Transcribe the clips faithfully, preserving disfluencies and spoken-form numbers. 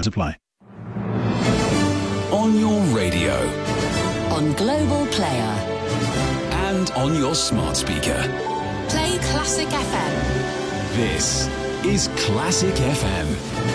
Conditions apply. On your radio. On Global Player. And on your smart speaker. Play Classic F M. This is Classic F M.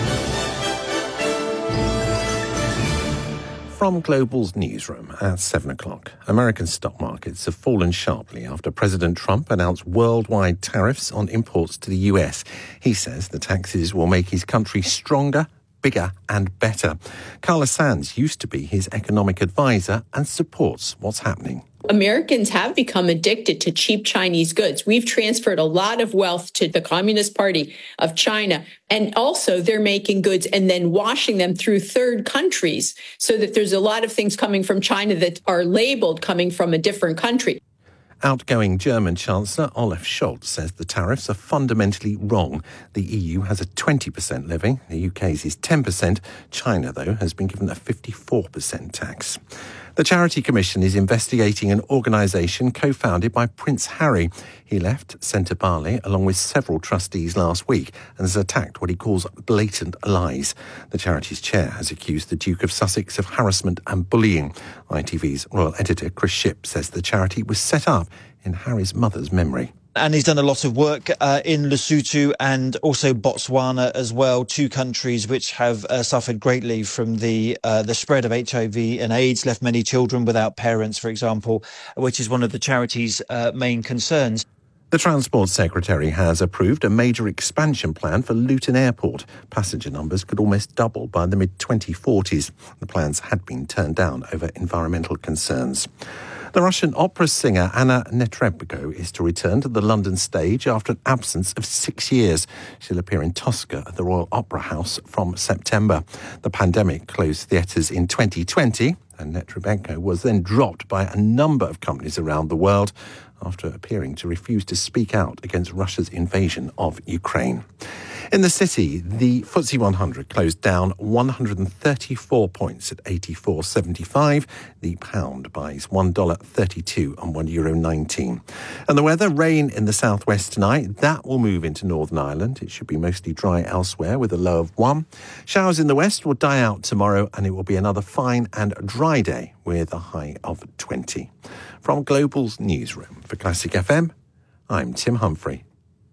From Global's newsroom at seven o'clock, American stock markets have fallen sharply after President Trump announced worldwide tariffs on imports to the U S. He says the taxes will make his country stronger, bigger and better. Carla Sands used to be his economic advisor and supports what's happening. Americans have become addicted to cheap Chinese goods. We've transferred a lot of wealth to the Communist Party of China. And also they're making goods and then washing them through third countries so that there's a lot of things coming from China that are labeled coming from a different country. Outgoing German Chancellor Olaf Scholz says the tariffs are fundamentally wrong. The E U has a twenty percent levy. The U K's is ten percent. China, though, has been given a fifty-four percent tax. The Charity Commission is investigating an organisation co-founded by Prince Harry. He left Centre Bali along with several trustees last week and has attacked what he calls blatant lies. The charity's chair has accused the Duke of Sussex of harassment and bullying. I T V's royal editor Chris Shipp says the charity was set up in Harry's mother's memory. And he's done a lot of work uh, in Lesotho and also Botswana as well, two countries which have uh, suffered greatly from the uh, the spread of H I V and AIDS, left many children without parents, for example, which is one of the charity's uh, main concerns. The Transport Secretary has approved a major expansion plan for Luton Airport. Passenger numbers could almost double by the mid twenty forties. The plans had been turned down over environmental concerns. The Russian opera singer Anna Netrebko is to return to the London stage after an absence of six years. She'll appear in Tosca at the Royal Opera House from September. The pandemic closed theatres in twenty twenty, and Netrebko was then dropped by a number of companies around the world after appearing to refuse to speak out against Russia's invasion of Ukraine. In the city, the F T S E one hundred closed down one hundred thirty-four points at eighty-four seventy-five. The pound buys one dollar thirty-two and one euro nineteen. And the weather, rain in the southwest tonight. That will move into Northern Ireland. It should be mostly dry elsewhere with a low of one. Showers in the west will die out tomorrow, and it will be another fine and dry day with a high of twenty. From Global's newsroom for Classic F M, I'm Tim Humphrey.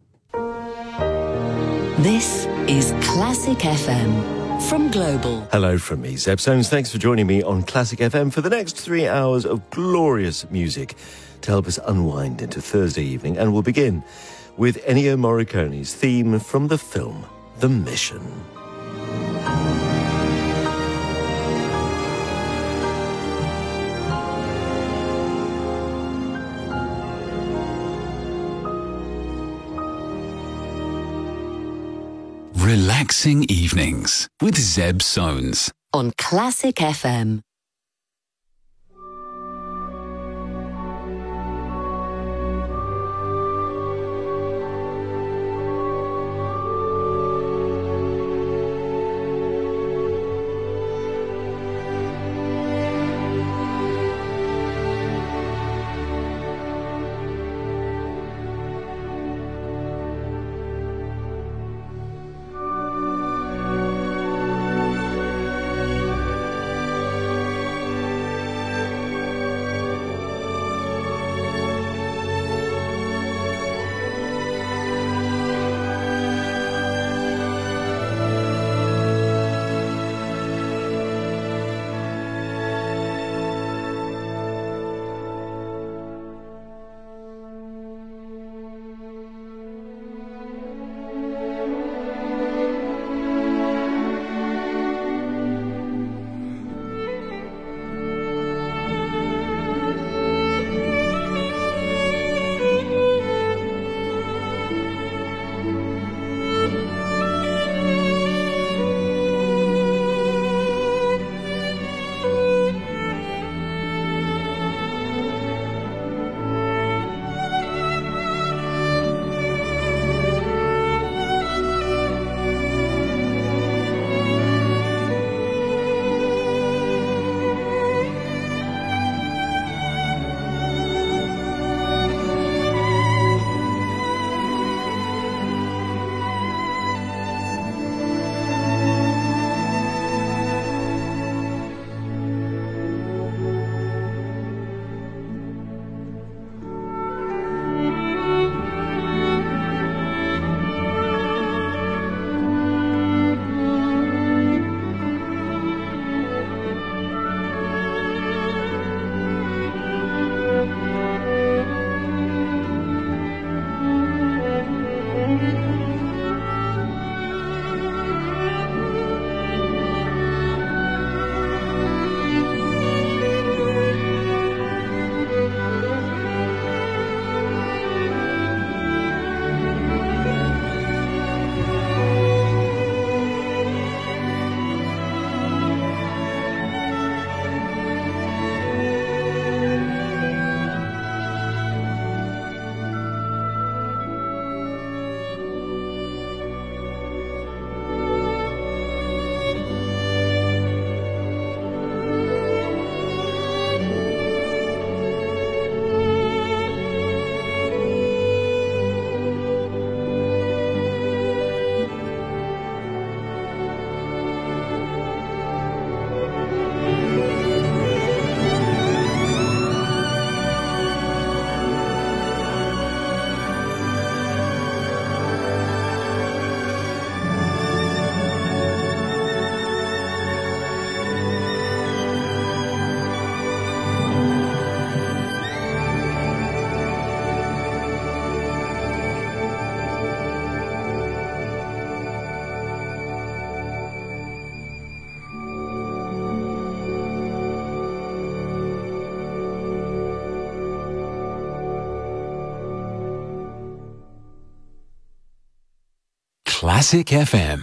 This is Classic F M from Global. Hello from me, Zeb Soames. Thanks for joining me on Classic F M for the next three hours of glorious music to help us unwind into Thursday evening. And we'll begin with Ennio Morricone's theme from the film The Mission. Relaxing evenings with Zeb Soames on Classic F M. Classic F M.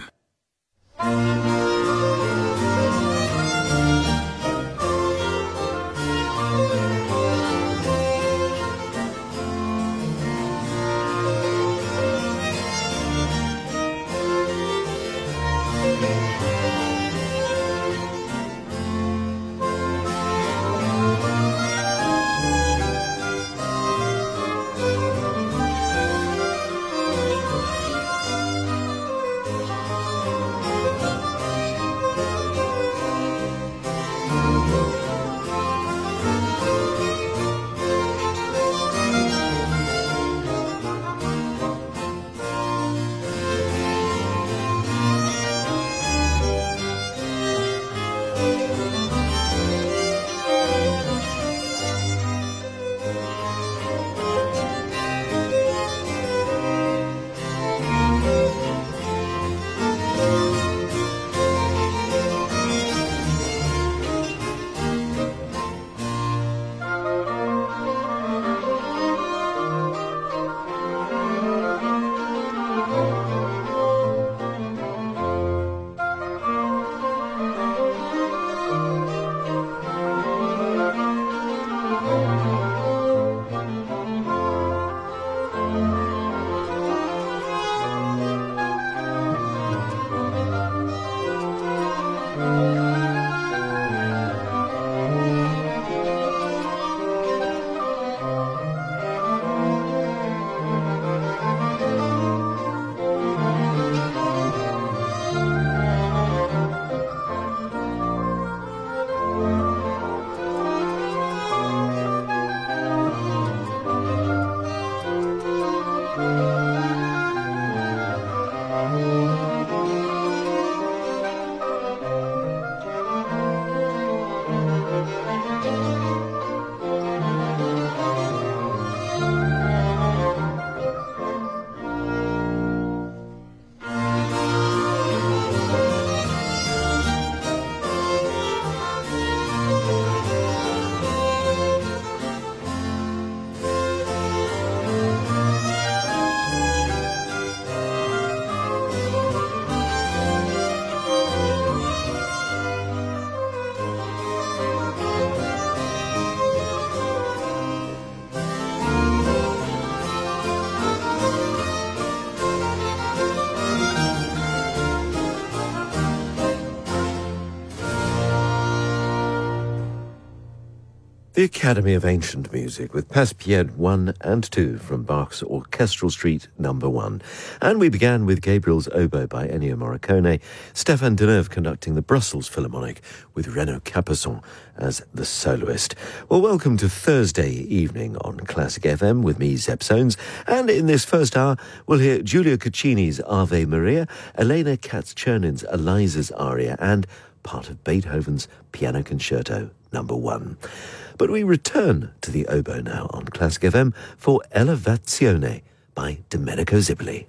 The Academy of Ancient Music with Pas-Pied one and two from Bach's Orchestral Suite number one. And we began with Gabriel's Oboe by Ennio Morricone, Stéphane Deneuve conducting the Brussels Philharmonic with Renaud Capasson as the soloist. Well, welcome to Thursday evening on Classic F M with me, Zeb Soanes. And in this first hour, we'll hear Giulio Caccini's Ave Maria, Elena Katz-Chernin's Eliza's Aria, and part of Beethoven's Piano Concerto number one. But we return to the oboe now on Classic F M for Elevazione by Domenico Ziboli.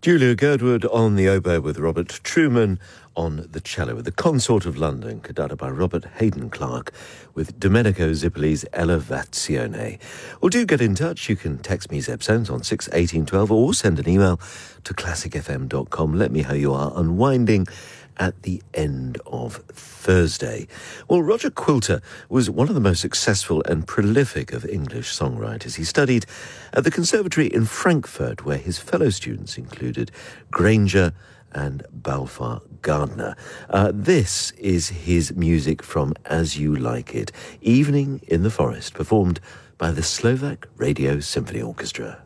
Julia Girdwood on the oboe with Robert Truman on the cello, with the Consort of London, conducted by Robert Hayden Clark, with Domenico Zippoli's Elevazione. Well, do get in touch. You can text me Zeb Soanes on six eighteen twelve, or send an email to classic f m dot com. Let me know how you are unwinding at the end of Thursday. Well, Roger Quilter was one of the most successful and prolific of English songwriters. He studied at the Conservatory in Frankfurt, where his fellow students included Granger and Balfour Gardner. Uh, this is his music from As You Like It, Evening in the Forest, performed by the Slovak Radio Symphony Orchestra.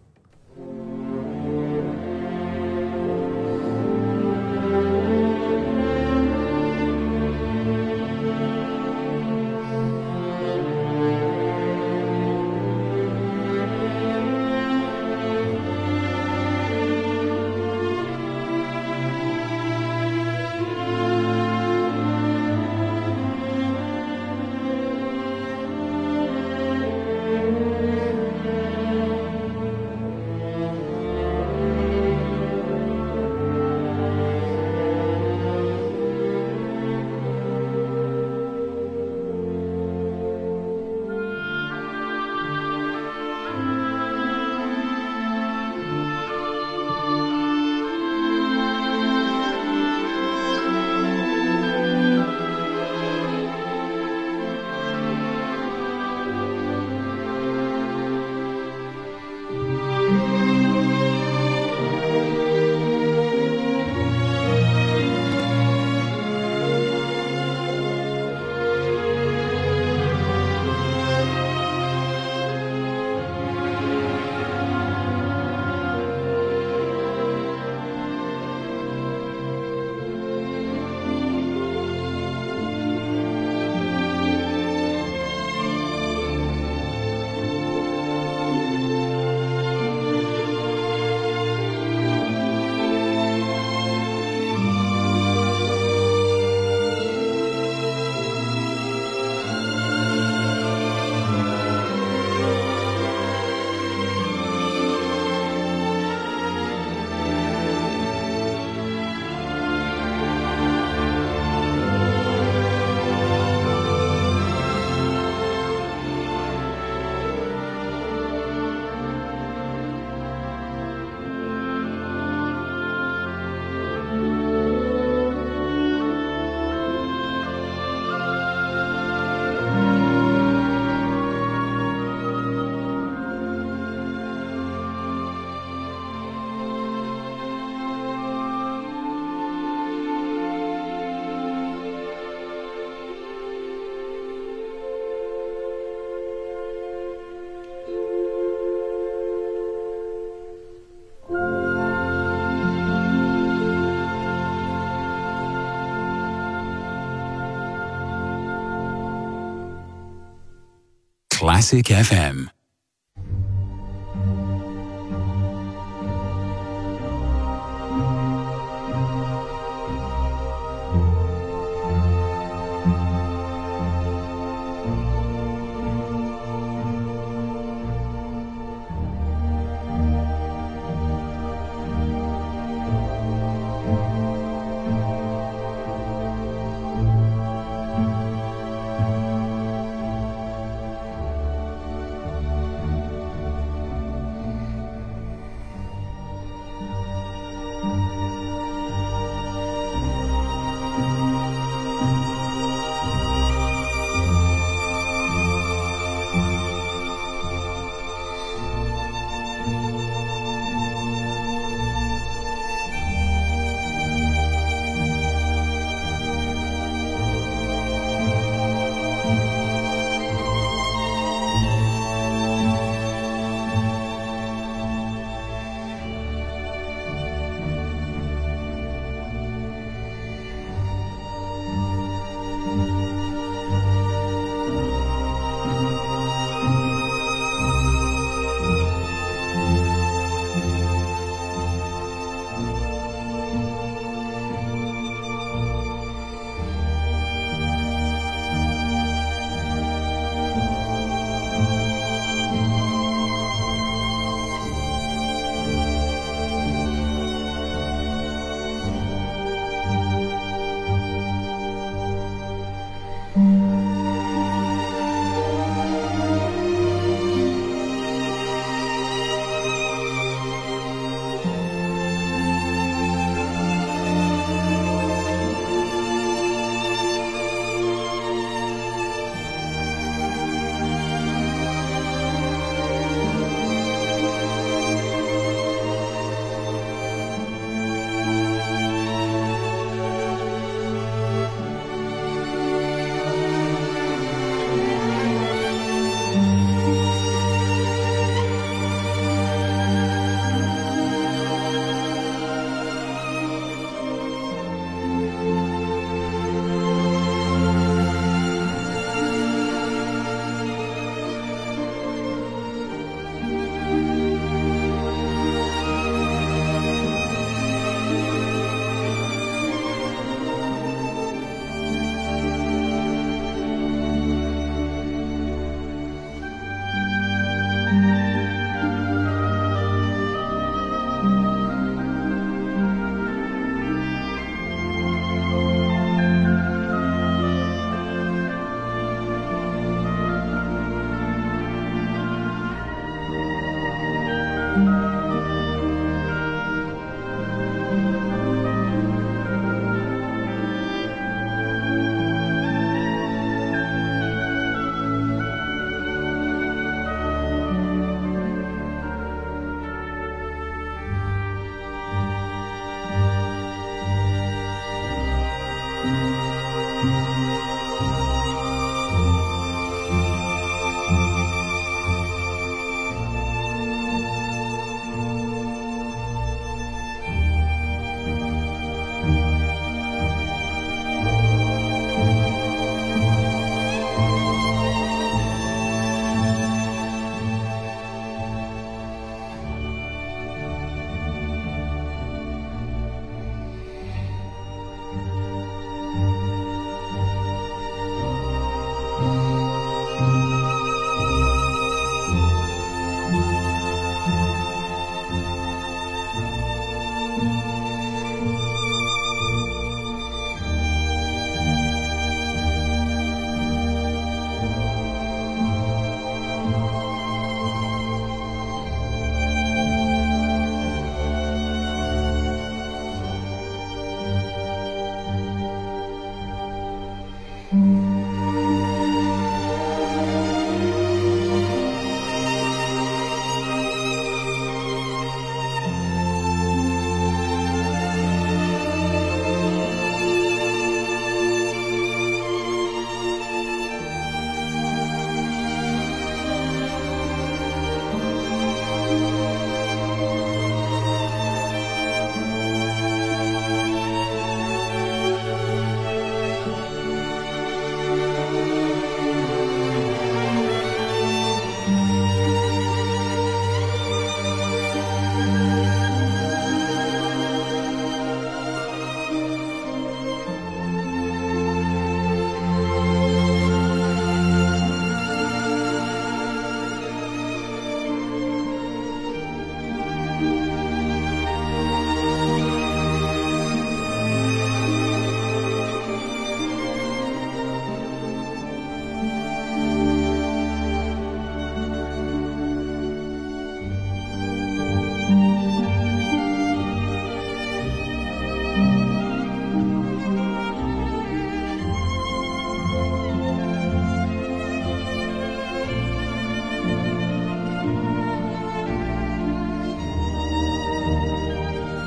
Classic F M.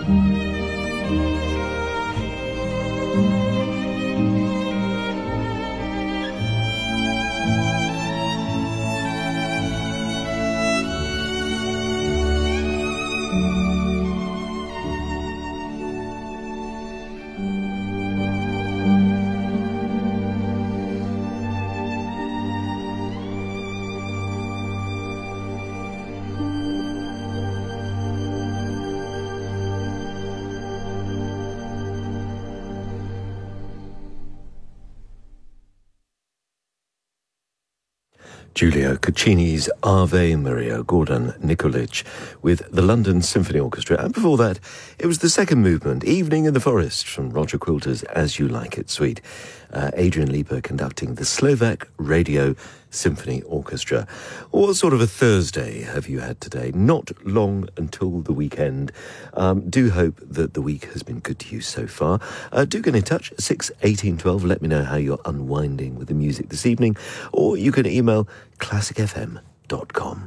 Giulio Caccini's Ave Maria, Gordon Nikolic with the London Symphony Orchestra. And before that, it was the second movement, Evening in the Forest, from Roger Quilter's As You Like It Suite. Uh, Adrian Lieber conducting the Slovak Radio Symphony Orchestra. What sort of a Thursday have you had today? Not long until the weekend. Um, do hope that the week has been good to you so far. Uh, do get in touch, six eighteen twelve. Let me know how you're unwinding with the music this evening. Or you can email classic f m dot com.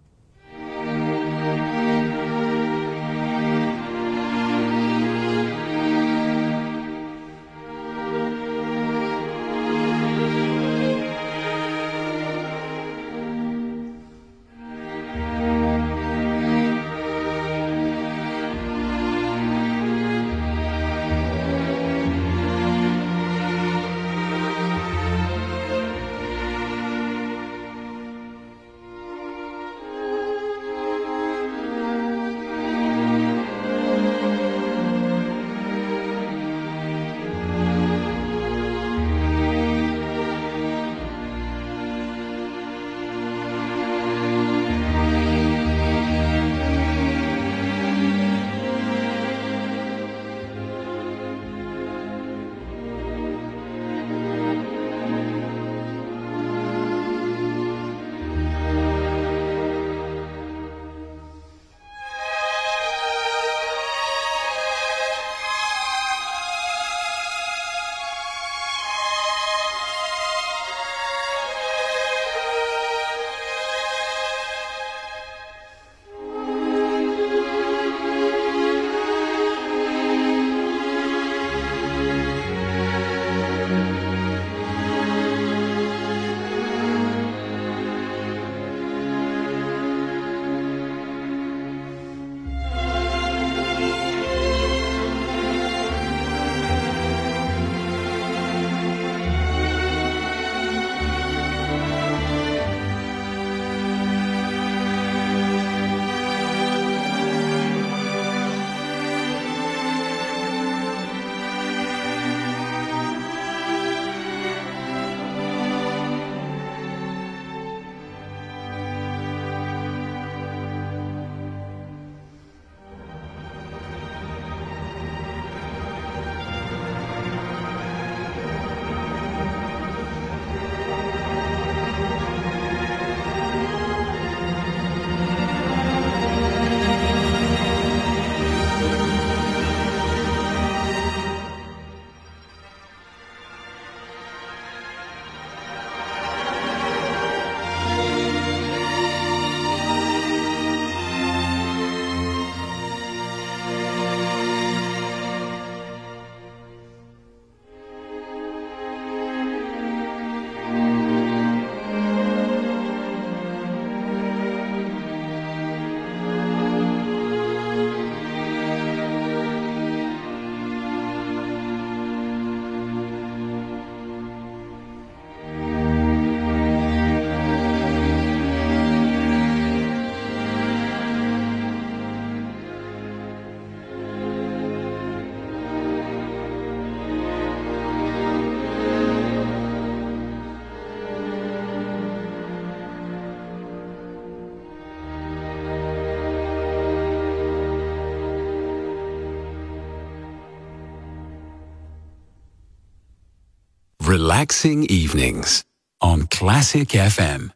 Relaxing evenings on Classic F M.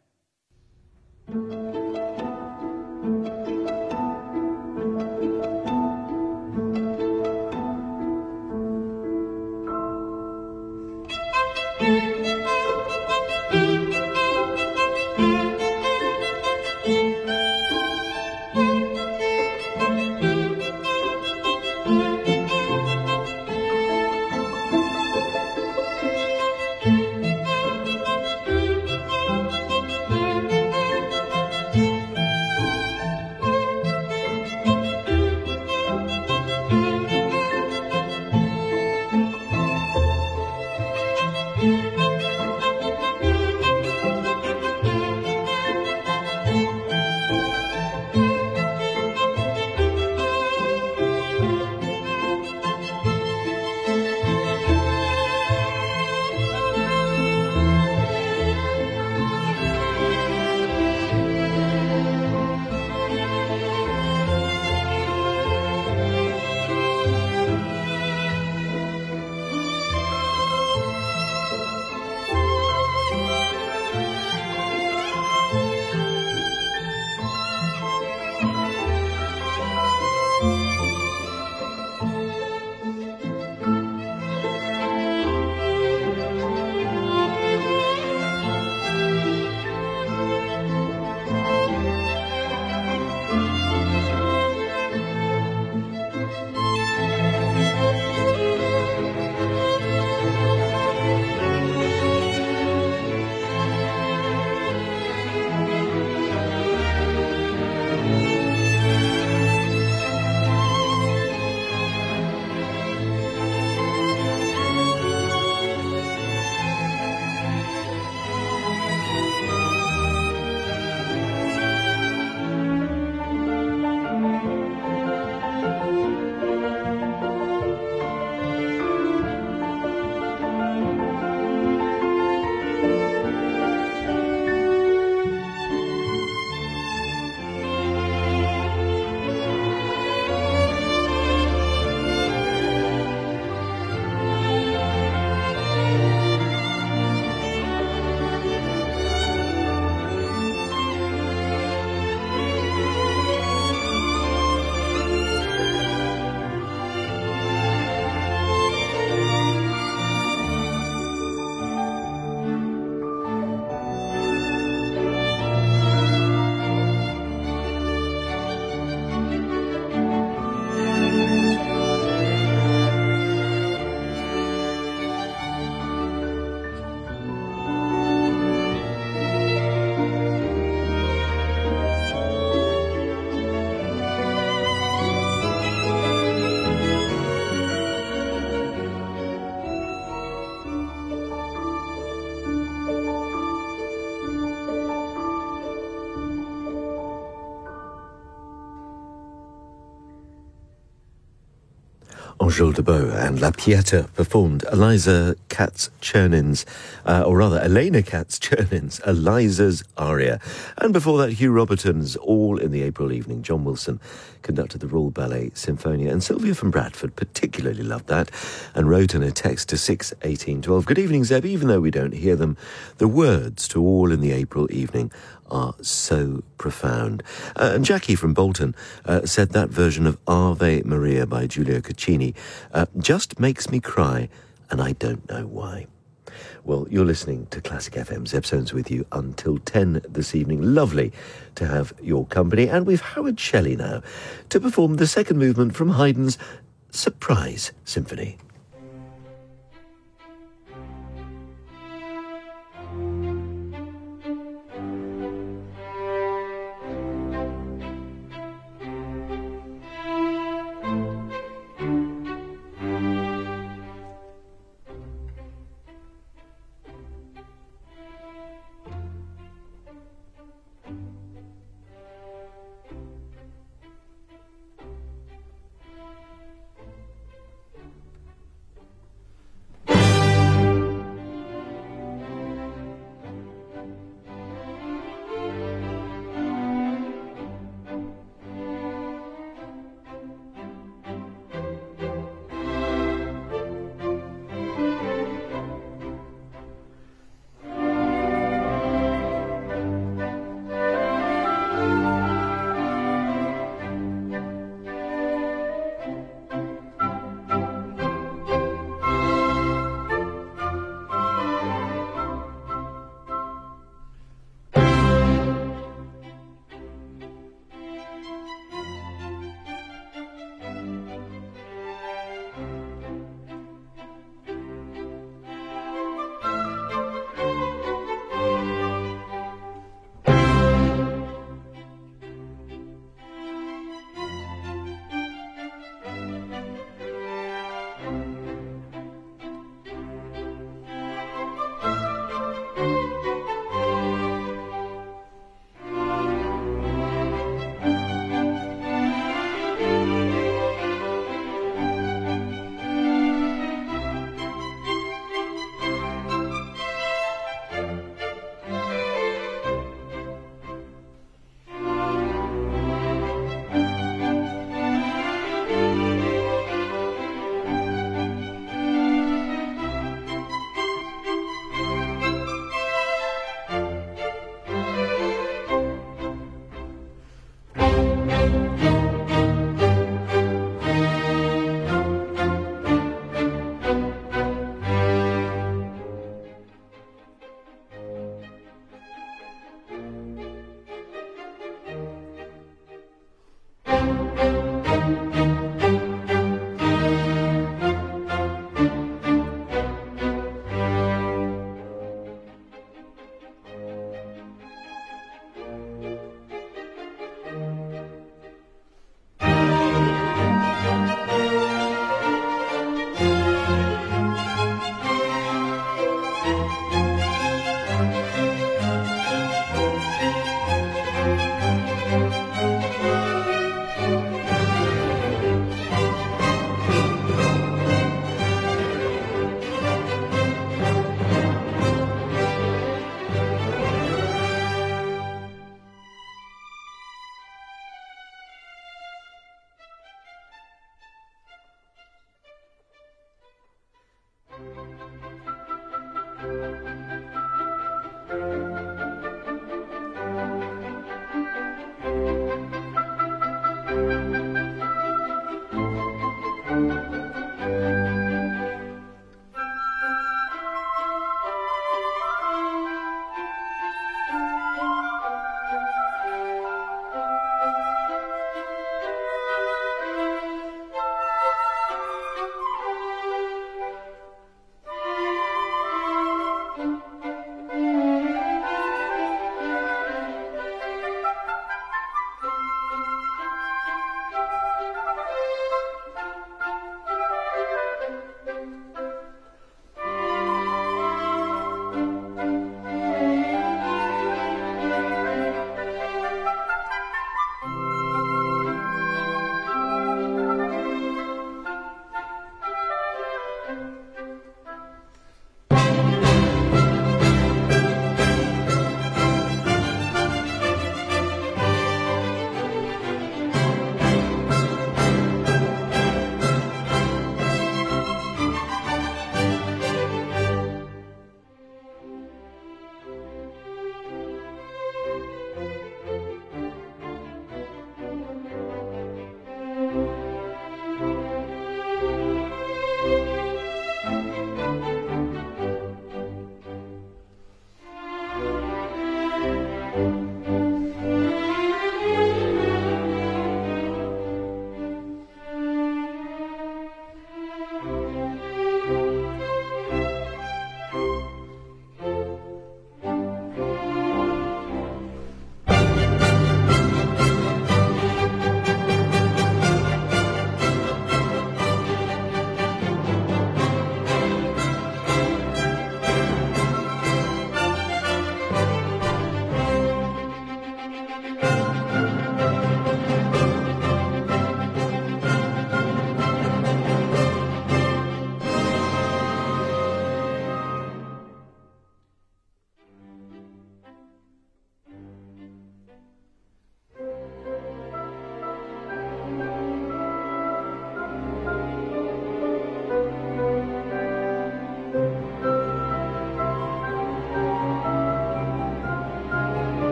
Angèle Debow and La Pieta performed Eliza Katz-Chernin's, uh, or rather Elena Katz-Chernin's Eliza's aria. And before that, Hugh Roberton's All in the April Evening. John Wilson conducted the Royal Ballet Symphonia, and Sylvia from Bradford particularly loved that and wrote in a text to six eighteen twelve. Good evening, Zeb. Even though we don't hear them, the words to All in the April Evening are so profound. Uh, and Jackie from Bolton uh, said that version of Ave Maria by Giulio Caccini uh, just makes me cry, and I don't know why. Well, you're listening to Classic F M. Zeb Soanes with you until ten this evening. Lovely to have your company. And we've Howard Shelley now to perform the second movement from Haydn's Surprise Symphony.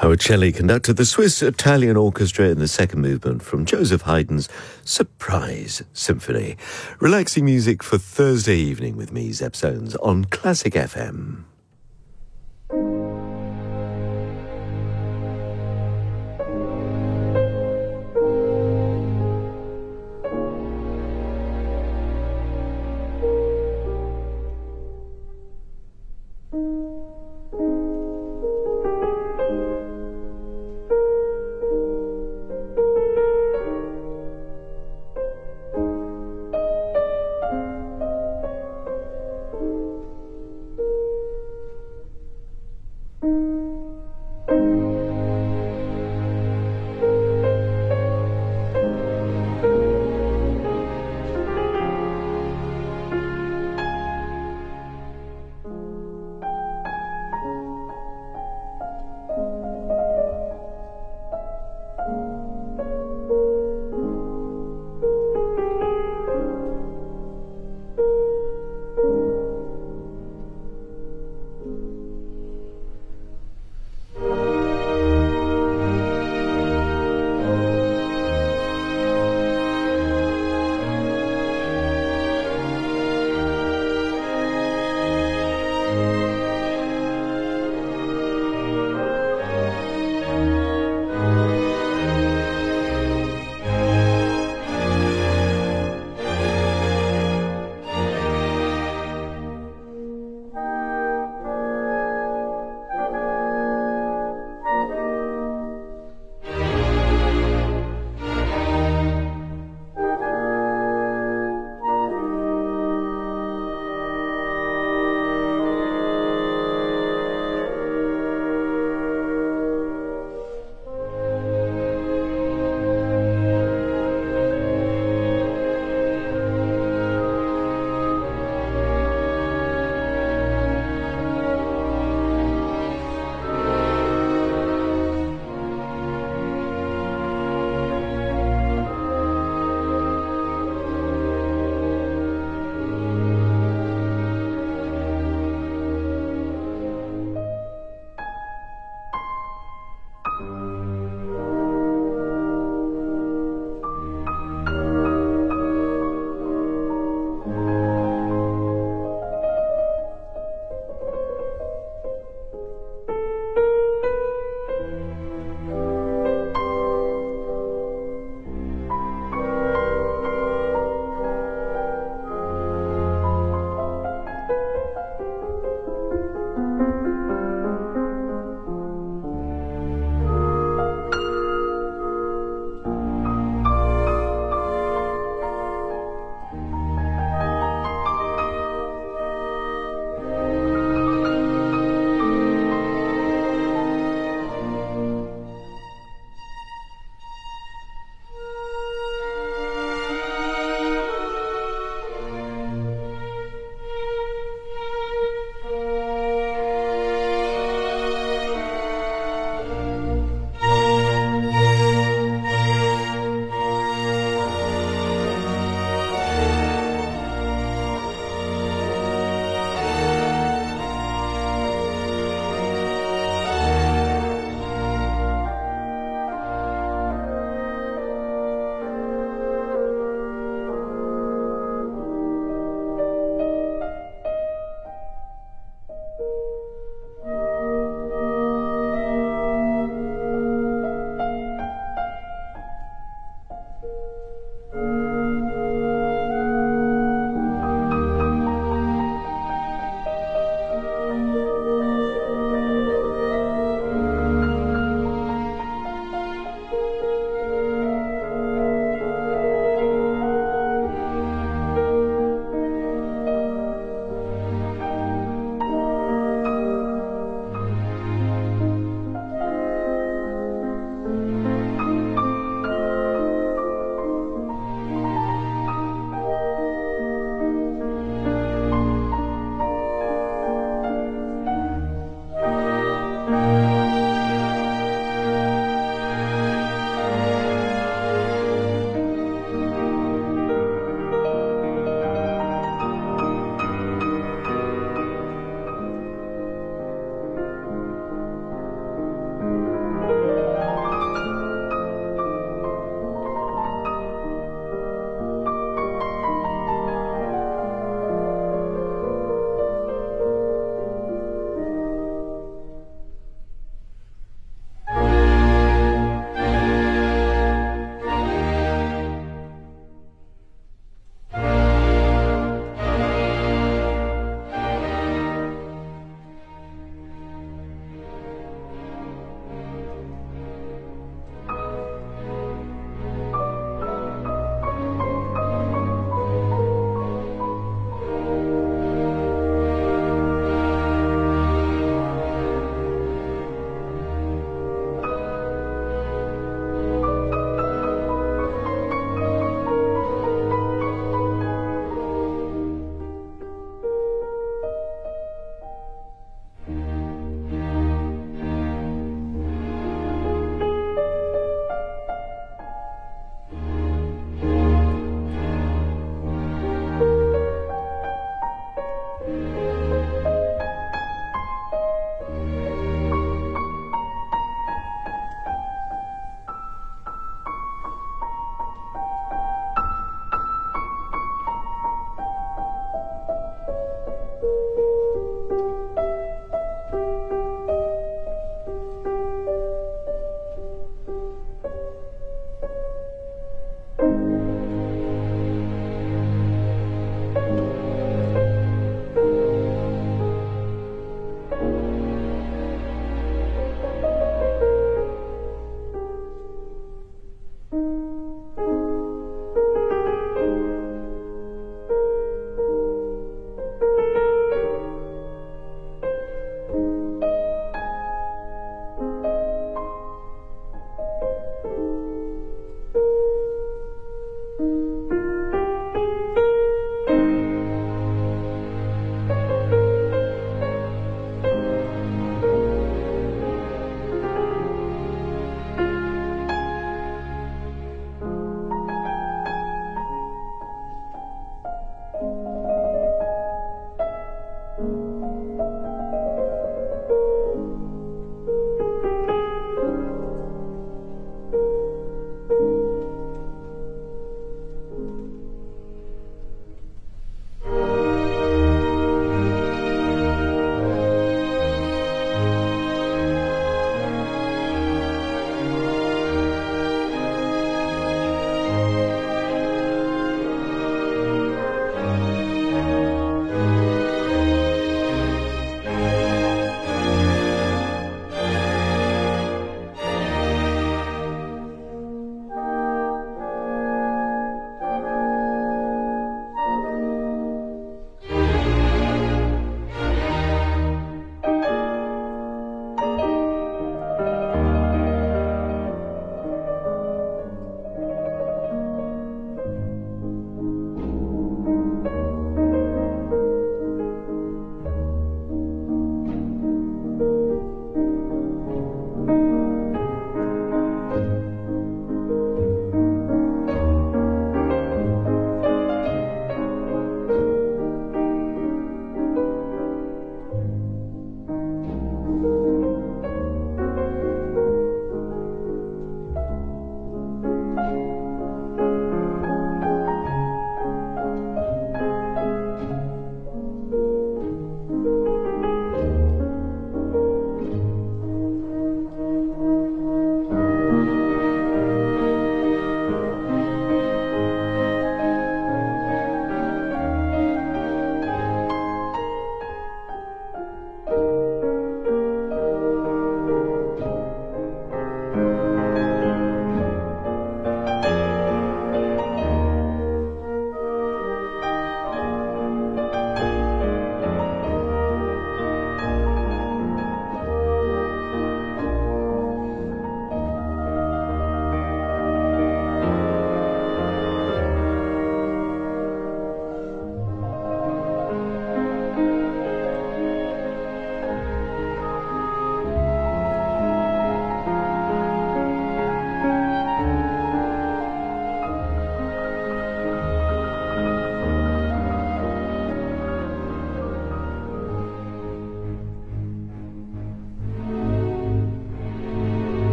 Howard Shelley conducted the Swiss Italian Orchestra in the second movement from Joseph Haydn's Surprise Symphony. Relaxing music for Thursday evening with me, Zeb Soanes, on Classic F M.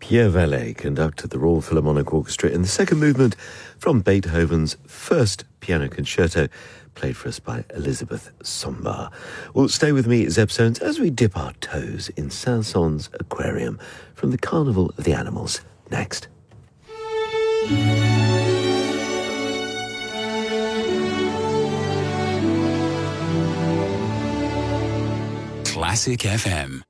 Pierre Valet conducted the Royal Philharmonic Orchestra in the second movement from Beethoven's first piano concerto, played for us by Elizabeth Sombar. Well, stay with me, Zepsones, as we dip our toes in Saint-Saëns Aquarium from the Carnival of the Animals. Next. Classic F M.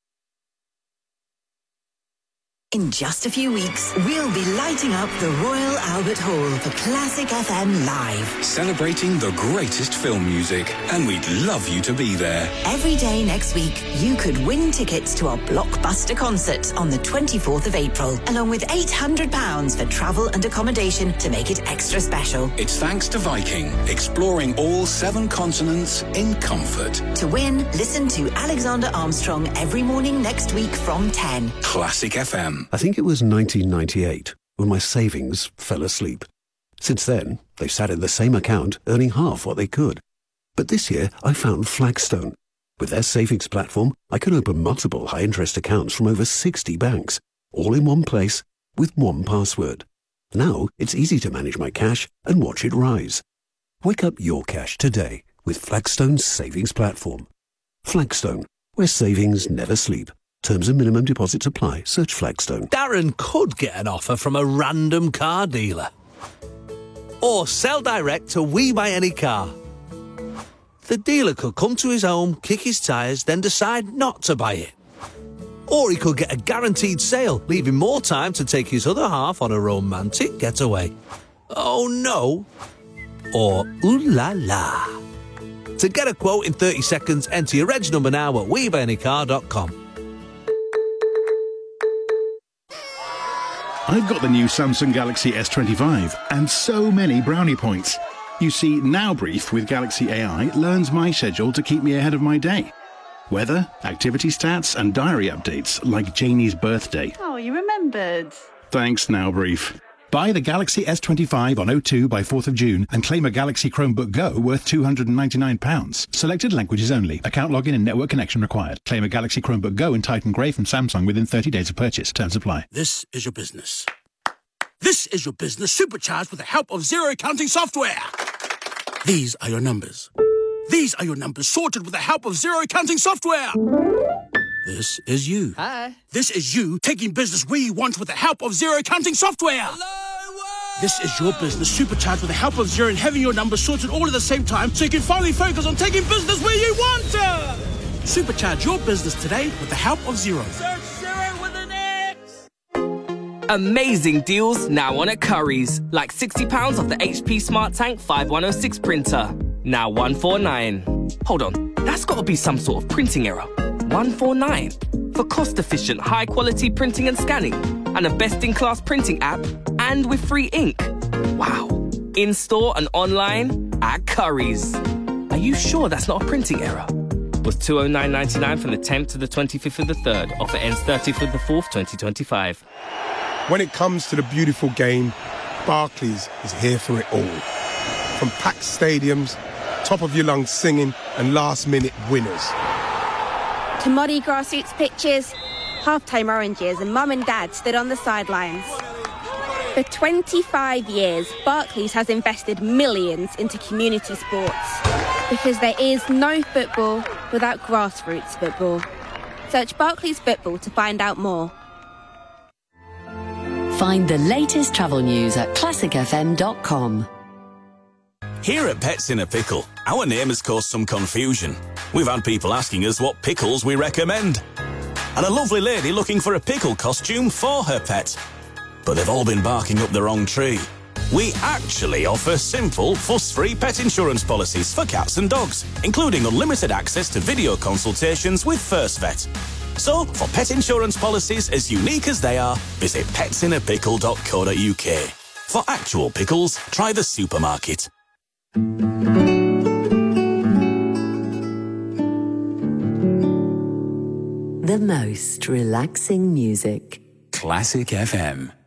In just a few weeks, we'll be lighting up the Royal Albert Hall for Classic F M Live. Celebrating the greatest film music, and we'd love you to be there. Every day next week, you could win tickets to our blockbuster concert on the twenty-fourth of April, along with eight hundred pounds for travel and accommodation to make it extra special. It's thanks to Viking, exploring all seven continents in comfort. To win, listen to Alexander Armstrong every morning next week from ten. Classic F M. I think it was nineteen ninety-eight when my savings fell asleep. Since then, they've sat in the same account, earning half what they could. But this year, I found Flagstone. With their savings platform, I can open multiple high-interest accounts from over sixty banks, all in one place, with one password. Now, it's easy to manage my cash and watch it rise. Wake up your cash today with Flagstone's savings platform. Flagstone, where savings never sleep. Terms and minimum deposits apply. Search Flagstone. Darren could get an offer from a random car dealer. Or sell direct to We Buy Any Car. The dealer could come to his home, kick his tyres, then decide not to buy it. Or he could get a guaranteed sale, leaving more time to take his other half on a romantic getaway. Oh no. Or ooh la la. To get a quote in thirty seconds, enter your reg number now at we buy any car dot com. I've got the new Samsung Galaxy S twenty-five and so many brownie points. You see, Now Brief with Galaxy A I learns my schedule to keep me ahead of my day. Weather, activity stats and diary updates like Janie's birthday. Oh, you remembered. Thanks, Now Brief. Buy the Galaxy S twenty-five on O two by fourth of June and claim a Galaxy Chromebook Go worth two hundred ninety-nine pounds. Selected languages only. Account login and network connection required. Claim a Galaxy Chromebook Go in Titan Grey from Samsung within thirty days of purchase. Terms apply. This is your business. This is your business supercharged with the help of zero accounting software. These are your numbers. These are your numbers sorted with the help of zero accounting software. This is you. Hi. This is you taking business where you want with the help of zero accounting software. Hello, this is your business supercharged with the help of Zero and having your numbers sorted all at the same time so you can finally focus on taking business where you want to. Supercharge your business today with the help of Zero. Search Zero with an X. Amazing deals now on at Currys. Like sixty pounds off the H P Smart Tank five one oh six printer. Now one forty-nine. Hold on, that's got to be some sort of printing error. one forty-nine for cost-efficient, high-quality printing and scanning, and a best-in-class printing app, and with free ink. Wow! In-store and online at Currys. Are you sure that's not a printing error? Was two hundred nine pounds ninety-nine from the tenth to the twenty-fifth of the third. Offer ends thirtieth of the fourth, twenty twenty-five. When it comes to the beautiful game, Barclays is here for it all. From packed stadiums, top-of-your-lungs singing, and last-minute winners. To muddy grassroots pitches, half-time oranges and mum and dad stood on the sidelines. For twenty-five years, Barclays has invested millions into community sports because there is no football without grassroots football. Search Barclays Football to find out more. Find the latest travel news at classic f m dot com. Here at Pets in a Pickle, our name has caused some confusion. We've had people asking us what pickles we recommend. And a lovely lady looking for a pickle costume for her pet. But they've all been barking up the wrong tree. We actually offer simple, fuss-free pet insurance policies for cats and dogs, including unlimited access to video consultations with First Vet. So, for pet insurance policies as unique as they are, visit pets in a pickle dot co dot u k. For actual pickles, try the supermarket. The most relaxing music. Classic F M.